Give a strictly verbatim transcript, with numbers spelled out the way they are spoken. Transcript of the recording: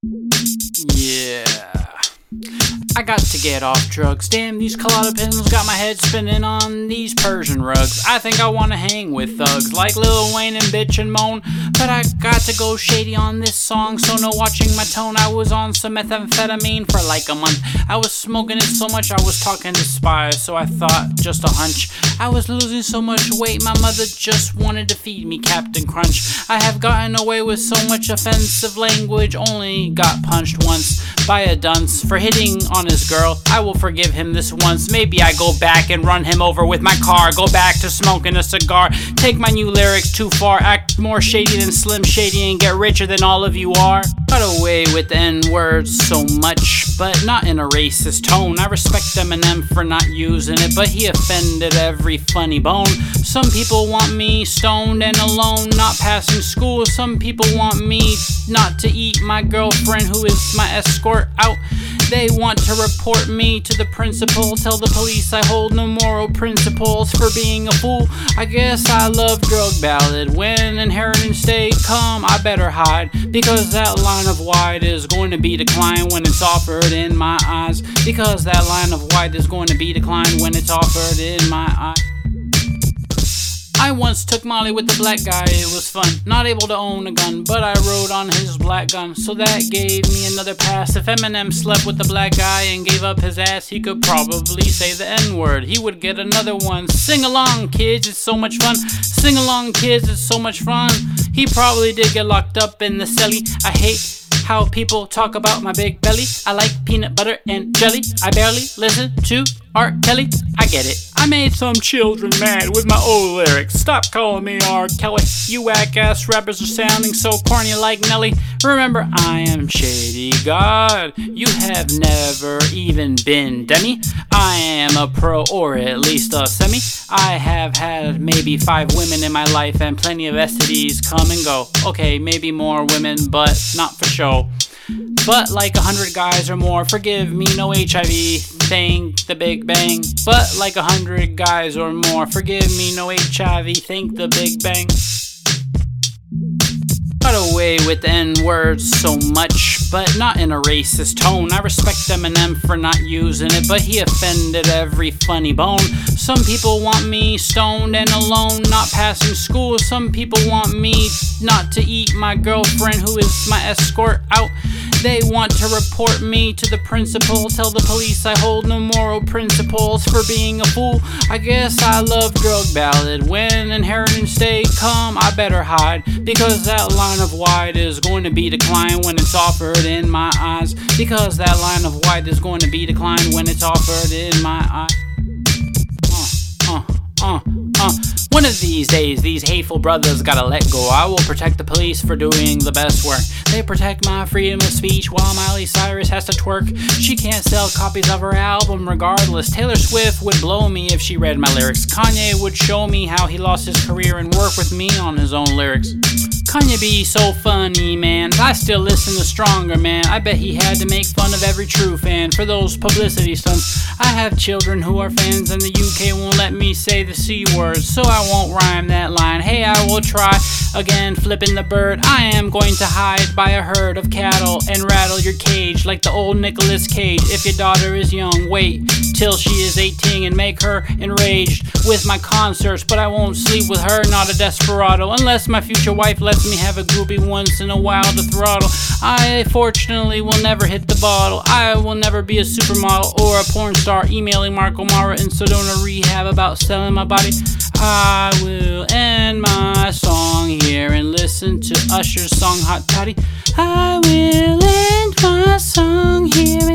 Yeah. I got to get off drugs. Damn, these Klonopins got my head spinning on these Persian rugs. I think I wanna hang with thugs like Lil Wayne and bitch and moan. But I got to go shady on this song, so no watching my tone. I was on some methamphetamine for like a month. I was smoking it so much I was talking to spies, so I thought just a hunch. I was losing so much weight, my mother just wanted to feed me Captain Crunch. I have gotten away with so much offensive language, only got punched once by a dunce for hitting on his girl. I will forgive him this once. Maybe I go back and run him over with my car. Go back to smoking a cigar. Take my new lyrics too far. Act more shady than Slim Shady and get richer than all of you are. Got away with the N-words so much, but not in a racist tone. I respect Eminem for not using it, but he offended every funny bone. Some people want me stoned and alone, not passing school. Some people want me not to eat my girlfriend who is my escort out. They want to report me to the principal. Tell the police I hold no moral principles for being a fool. I guess I love drug ballad. When inheritance day come, I better hide, because that line of white is going to be declined when it's offered in my eyes. Because that line of white is going to be declined when it's offered in my eyes. I once took Molly with the black guy, it was fun. Not able to own a gun, but I rode on his black gun, so that gave me another pass. If Eminem slept with the black guy and gave up his ass, he could probably say the N-word. He would get another one. Sing along, kids, it's so much fun. Sing along, kids, it's so much fun. He probably did get locked up in the celly. I hate how people talk about my big belly. I like peanut butter and jelly. I barely listen to R. Kelly. I get it. I made some children mad with my old lyrics. Stop calling me R. Kelly. You whack-ass rappers are sounding so corny like Nelly. Remember, I am Shady God. You have never even been Demi. I am a pro, or at least a semi. I have had maybe five women in my life and plenty of S T Ds come and go. Okay, maybe more women, but not for show. But like a hundred guys or more, forgive me, no H I V, thank the Big Bang. But like a hundred guys or more, forgive me, no H I V, thank the Big Bang. Got away with the N-words so much, but not in a racist tone. I respect Eminem for not using it, but he offended every funny bone. Some people want me stoned and alone, not passing school. Some people want me not to eat my girlfriend who is my escort out. They want to report me to the principal. Tell the police I hold no moral principles for being a fool. I guess I love drug ballad. When inheritance day come, I better hide, because that line of white is going to be declined when it's offered in my eyes. Because that line of white is going to be declined when it's offered in my eyes. Uh, uh, uh, uh. One of these days, these hateful brothers gotta let go. I will protect the police for doing the best work. They protect my freedom of speech while Miley Cyrus has to twerk. She can't sell copies of her album regardless. Taylor Swift would blow me if she read my lyrics. Kanye would show me how he lost his career and work with me on his own lyrics. Kanye be so funny, man. I still listen to Stronger, man. I bet he had to make fun of every true fan for those publicity stunts. I have children who are fans, and the U K won't let me say the C word, so I won't rhyme that line. Hey, I will try again, flipping the bird. I am going to hide by a herd of cattle and rattle your cage like the old Nicolas Cage. If your daughter is young, wait till she is eighteen and make her enraged with my concerts, but I won't sleep with her, not a desperado, unless my future wife lets me have a groupie once in a while to throttle. I fortunately will never hit the bottle. I will never be a supermodel or a porn star emailing Marco Mara in Sedona rehab about selling my body. I will end my song here and listen to Usher's song Hot Toddy. I will end my song here and